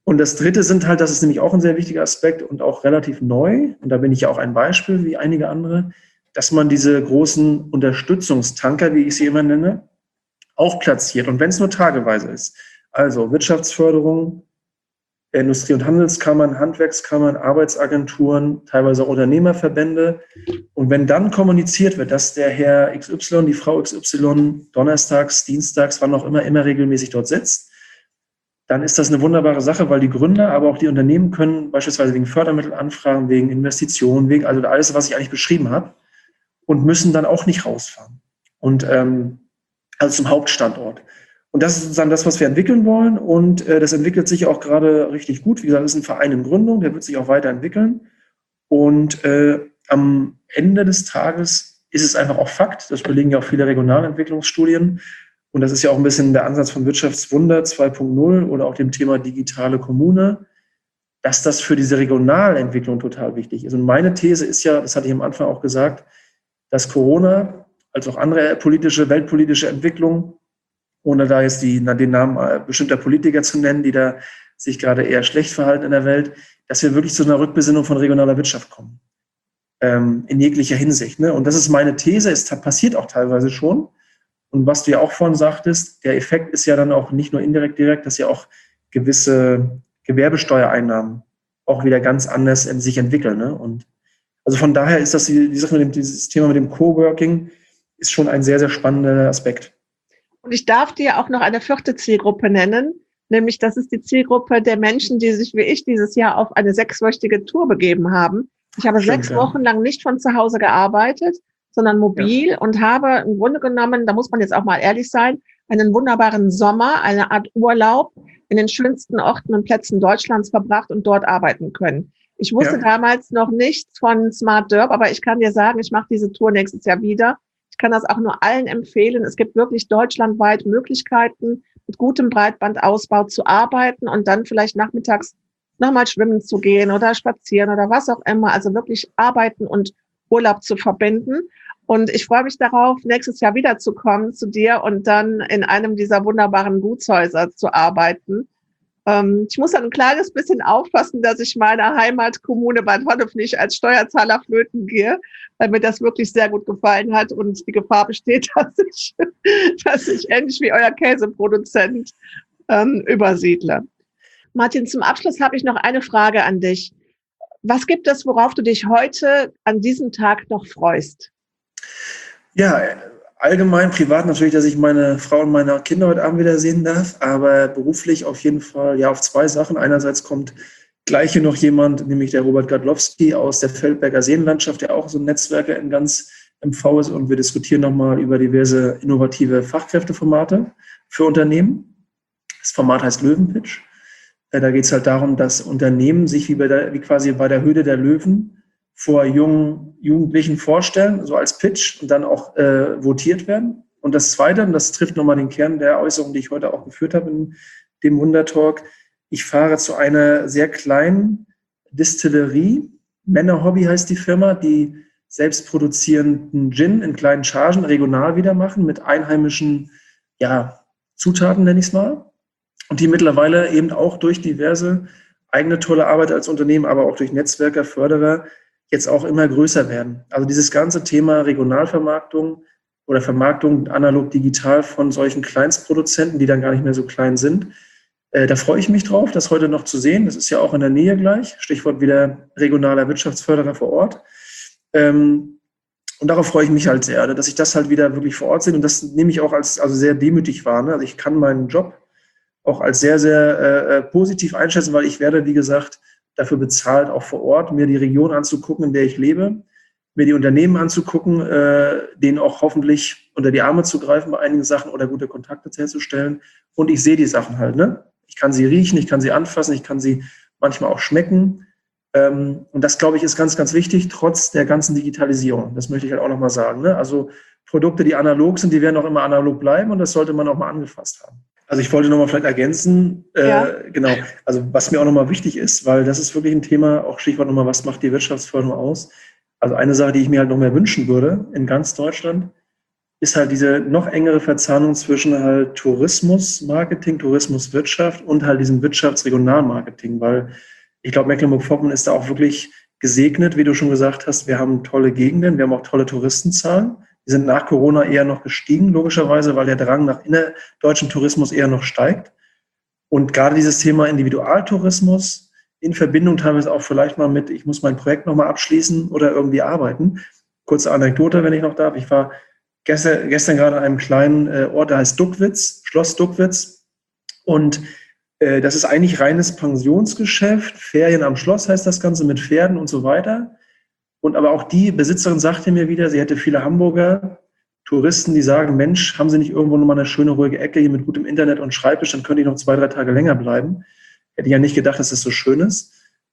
Und das Dritte sind halt, das ist nämlich auch ein sehr wichtiger Aspekt und auch relativ neu, und da bin ich ja auch ein Beispiel wie einige andere, dass man diese großen Unterstützungstanker, wie ich sie immer nenne, auch platziert. Und wenn es nur tageweise ist. Also Wirtschaftsförderung, Industrie- und Handelskammern, Handwerkskammern, Arbeitsagenturen, teilweise auch Unternehmerverbände. Und wenn dann kommuniziert wird, dass der Herr X Y, die Frau X Y donnerstags, dienstags, wann auch immer, immer regelmäßig dort sitzt, dann ist das eine wunderbare Sache, weil die Gründer, aber auch die Unternehmen können beispielsweise wegen Fördermittel anfragen, wegen Investitionen, wegen also alles, was ich eigentlich beschrieben habe, und müssen dann auch nicht rausfahren. Und ähm, also zum Hauptstandort. Und das ist sozusagen das, was wir entwickeln wollen. Und äh, das entwickelt sich auch gerade richtig gut. Wie gesagt, das ist ein Verein in Gründung, der wird sich auch weiterentwickeln. Und äh, am Ende des Tages ist es einfach auch Fakt, das belegen ja auch viele Regionalentwicklungsstudien. Und das ist ja auch ein bisschen der Ansatz von Wirtschaftswunder zwei Punkt null oder auch dem Thema digitale Kommune, dass das für diese Regionalentwicklung total wichtig ist. Und meine These ist ja, das hatte ich am Anfang auch gesagt, dass Corona, als auch andere politische, weltpolitische Entwicklungen, ohne da jetzt die, den Namen bestimmter Politiker zu nennen, die da sich gerade eher schlecht verhalten in der Welt, dass wir wirklich zu einer Rückbesinnung von regionaler Wirtschaft kommen. Ähm, in jeglicher Hinsicht. Ne? Und das ist meine These, es passiert auch teilweise schon. Und was du ja auch vorhin sagtest, der Effekt ist ja dann auch nicht nur indirekt, direkt, dass ja auch gewisse Gewerbesteuereinnahmen auch wieder ganz anders sich entwickeln. Ne? Und also von daher ist das die, die Sache mit dem, dieses Thema mit dem Coworking ist schon ein sehr, sehr spannender Aspekt. Und ich darf dir auch noch eine vierte Zielgruppe nennen, nämlich das ist die Zielgruppe der Menschen, die sich wie ich dieses Jahr auf eine sechswöchige Tour begeben haben. Ich habe Stimmt, sechs ja. Wochen lang nicht von zu Hause gearbeitet, sondern mobil ja. und habe im Grunde genommen, da muss man jetzt auch mal ehrlich sein, einen wunderbaren Sommer, eine Art Urlaub in den schönsten Orten und Plätzen Deutschlands verbracht und dort arbeiten können. Ich wusste ja. damals noch nichts von Smart Derb, aber ich kann dir sagen, ich mache diese Tour nächstes Jahr wieder. Ich kann das auch nur allen empfehlen. Es gibt wirklich deutschlandweit Möglichkeiten, mit gutem Breitbandausbau zu arbeiten und dann vielleicht nachmittags nochmal schwimmen zu gehen oder spazieren oder was auch immer. Also wirklich arbeiten und Urlaub zu verbinden. Und ich freue mich darauf, nächstes Jahr wiederzukommen zu dir und dann in einem dieser wunderbaren Gutshäuser zu arbeiten. Ähm, ich muss dann ein kleines bisschen aufpassen, dass ich meiner Heimatkommune Bad Honnef nicht als Steuerzahler flöten gehe, weil mir das wirklich sehr gut gefallen hat und die Gefahr besteht, dass ich, dass ich ähnlich wie euer Käseproduzent ähm, übersiedle. Martin, zum Abschluss habe ich noch eine Frage an dich. Was gibt es, worauf du dich heute an diesem Tag noch freust? Ja, allgemein, privat natürlich, dass ich meine Frau und meine Kinder heute Abend wieder sehen darf, aber beruflich auf jeden Fall ja auf zwei Sachen. Einerseits kommt gleich hier noch jemand, nämlich der Robert Gadlowski aus der Feldberger Seenlandschaft, der auch so ein Netzwerker in ganz M V ist, und wir diskutieren nochmal über diverse innovative Fachkräfteformate für Unternehmen. Das Format heißt Löwenpitch. Da geht es halt darum, dass Unternehmen sich wie, bei der, wie quasi bei der Höhle der Löwen vor jungen Jugendlichen vorstellen, so als Pitch, und dann auch äh, votiert werden. Und das Zweite, und das trifft nochmal den Kern der Äußerung, die ich heute auch geführt habe in dem Wundertalk, ich fahre zu einer sehr kleinen Distillerie, Männerhobby heißt die Firma, die selbst produzierenden Gin in kleinen Chargen regional wieder machen, mit einheimischen ja, Zutaten, nenne ich es mal. Und die mittlerweile eben auch durch diverse eigene tolle Arbeit als Unternehmen, aber auch durch Netzwerker, Förderer jetzt auch immer größer werden. Also dieses ganze Thema Regionalvermarktung oder Vermarktung analog digital von solchen Kleinstproduzenten, die dann gar nicht mehr so klein sind, äh, da freue ich mich drauf, das heute noch zu sehen. Das ist ja auch in der Nähe gleich. Stichwort wieder regionaler Wirtschaftsförderer vor Ort. Ähm, und darauf freue ich mich halt sehr, dass ich das halt wieder wirklich vor Ort sehe. Und das nehme ich auch als also sehr demütig wahr. Ne? Also ich kann meinen Job auch als sehr, sehr äh, positiv einschätzen, weil ich werde, wie gesagt, dafür bezahlt, auch vor Ort, mir die Region anzugucken, in der ich lebe, mir die Unternehmen anzugucken, äh, denen auch hoffentlich unter die Arme zu greifen bei einigen Sachen oder gute Kontakte herzustellen. Und ich sehe die Sachen halt. Ne? Ich kann sie riechen, ich kann sie anfassen, ich kann sie manchmal auch schmecken. Ähm, und das, glaube ich, ist ganz, ganz wichtig, trotz der ganzen Digitalisierung. Das möchte ich halt auch nochmal sagen. Ne? Also Produkte, die analog sind, die werden auch immer analog bleiben, und das sollte man auch mal angefasst haben. Also ich wollte nochmal vielleicht ergänzen, ja. äh, genau, also was mir auch nochmal wichtig ist, weil das ist wirklich ein Thema, auch Stichwort nochmal, was macht die Wirtschaftsförderung aus? Also eine Sache, die ich mir halt noch mehr wünschen würde in ganz Deutschland, ist halt diese noch engere Verzahnung zwischen halt Tourismusmarketing, Tourismuswirtschaft und halt diesem Wirtschaftsregionalmarketing, weil ich glaube, Mecklenburg-Vorpommern ist da auch wirklich gesegnet, wie du schon gesagt hast. Wir haben tolle Gegenden, wir haben auch tolle Touristenzahlen. Die sind nach Corona eher noch gestiegen, logischerweise, weil der Drang nach innerdeutschem Tourismus eher noch steigt. Und gerade dieses Thema Individualtourismus in Verbindung teilweise auch vielleicht mal mit, ich muss mein Projekt nochmal abschließen oder irgendwie arbeiten. Kurze Anekdote, wenn ich noch darf. Ich war gestern, gestern gerade an einem kleinen äh, Ort, der heißt Duckwitz, Schloss Duckwitz. Und äh, das ist eigentlich reines Pensionsgeschäft. Ferien am Schloss heißt das Ganze, mit Pferden und so weiter. Und aber auch die Besitzerin sagte mir wieder, sie hätte viele Hamburger Touristen, die sagen, Mensch, haben Sie nicht irgendwo nochmal eine schöne, ruhige Ecke hier mit gutem Internet und Schreibtisch, dann könnte ich noch zwei, drei Tage länger bleiben. Hätte ich ja nicht gedacht, dass es so schön ist.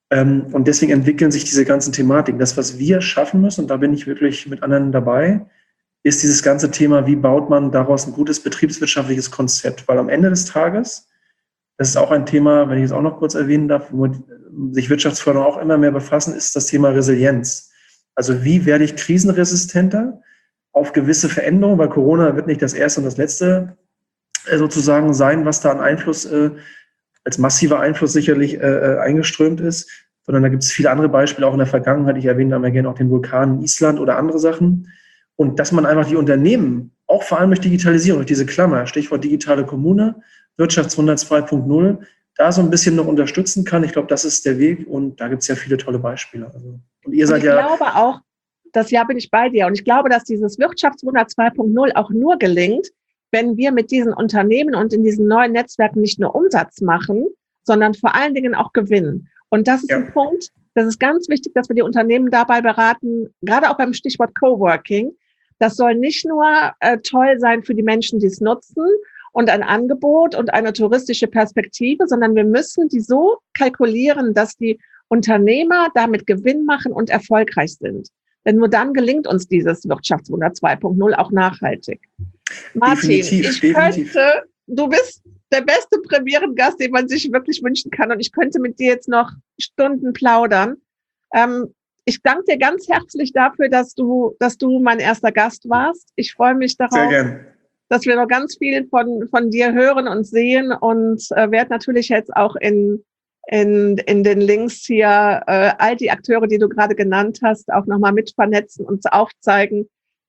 Und deswegen entwickeln sich diese ganzen Thematiken. Das, was wir schaffen müssen, und da bin ich wirklich mit anderen dabei, ist dieses ganze Thema, wie baut man daraus ein gutes betriebswirtschaftliches Konzept? Weil am Ende des Tages, das ist auch ein Thema, wenn ich es auch noch kurz erwähnen darf, womit sich Wirtschaftsförderung auch immer mehr befassen, ist das Thema Resilienz. Also wie werde ich krisenresistenter auf gewisse Veränderungen, weil Corona wird nicht das erste und das letzte äh, sozusagen sein, was da an Einfluss, äh, als massiver Einfluss sicherlich äh, eingeströmt ist, sondern da gibt es viele andere Beispiele, auch in der Vergangenheit. Ich erwähne da mal gerne auch den Vulkan in Island oder andere Sachen. Und dass man einfach die Unternehmen, auch vor allem durch Digitalisierung, durch diese Klammer, Stichwort digitale Kommune, Wirtschaftswunder zwei Punkt null, da so ein bisschen noch unterstützen kann. Ich glaube, das ist der Weg und da gibt es ja viele tolle Beispiele. Also, und ihr und seid ich ja... Ich glaube auch, das Jahr bin ich bei dir. Und ich glaube, dass dieses Wirtschaftswunder zwei Punkt null auch nur gelingt, wenn wir mit diesen Unternehmen und in diesen neuen Netzwerken nicht nur Umsatz machen, sondern vor allen Dingen auch gewinnen. Und das ist ja. ein Punkt, das ist ganz wichtig, dass wir die Unternehmen dabei beraten, gerade auch beim Stichwort Coworking. Das soll nicht nur äh, toll sein für die Menschen, die es nutzen und ein Angebot und eine touristische Perspektive, sondern wir müssen die so kalkulieren, dass die Unternehmer damit Gewinn machen und erfolgreich sind. Denn nur dann gelingt uns dieses Wirtschaftswunder zwei Punkt null auch nachhaltig. Martin, definitiv, ich definitiv. könnte, du bist der beste Premierengast, den man sich wirklich wünschen kann. Und ich könnte mit dir jetzt noch Stunden plaudern. Ähm, ich danke dir ganz herzlich dafür, dass du, dass du mein erster Gast warst. Ich freue mich darauf, Sehr gern. dass wir noch ganz viel von, von dir hören und sehen und äh, werde natürlich jetzt auch in In, in den Links hier äh, all die Akteure, die du gerade genannt hast, auch nochmal mit vernetzen und aufzeigen.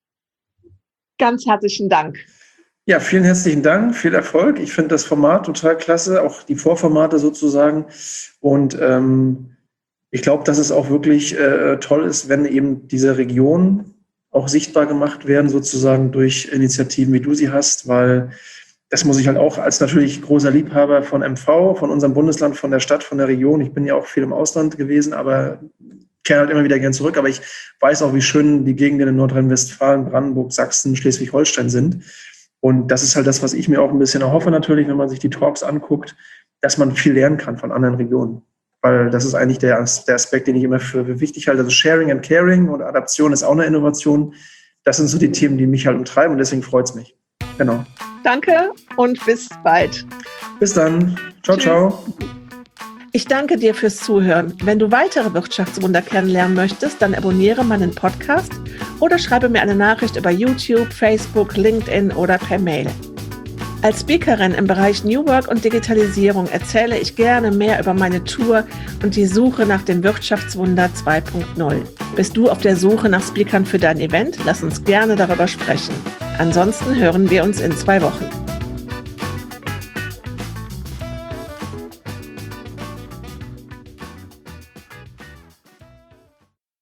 Ganz herzlichen Dank. Ja, vielen herzlichen Dank, viel Erfolg. Ich finde das Format total klasse, auch die Vorformate sozusagen. Und ähm, ich glaube, dass es auch wirklich äh, toll ist, wenn eben diese Regionen auch sichtbar gemacht werden, sozusagen durch Initiativen, wie du sie hast, weil das muss ich halt auch als natürlich großer Liebhaber von M V, von unserem Bundesland, von der Stadt, von der Region. Ich bin ja auch viel im Ausland gewesen, aber kehre halt immer wieder gern zurück. Aber ich weiß auch, wie schön die Gegenden in Nordrhein-Westfalen, Brandenburg, Sachsen, Schleswig-Holstein sind. Und das ist halt das, was ich mir auch ein bisschen erhoffe natürlich, wenn man sich die Talks anguckt, dass man viel lernen kann von anderen Regionen. Weil das ist eigentlich der, der Aspekt, den ich immer für wichtig halte. Also Sharing and Caring und Adaption ist auch eine Innovation. Das sind so die Themen, die mich halt umtreiben und deswegen freut es mich. Genau. Danke und bis bald. Bis dann. Ciao, Tschüss. Ciao. Ich danke dir fürs Zuhören. Wenn du weitere Wirtschaftswunder kennenlernen möchtest, dann abonniere meinen Podcast oder schreibe mir eine Nachricht über YouTube, Facebook, LinkedIn oder per Mail. Als Speakerin im Bereich New Work und Digitalisierung erzähle ich gerne mehr über meine Tour und die Suche nach dem Wirtschaftswunder zwei Punkt null. Bist du auf der Suche nach Speakern für dein Event? Lass uns gerne darüber sprechen. Ansonsten hören wir uns in zwei Wochen.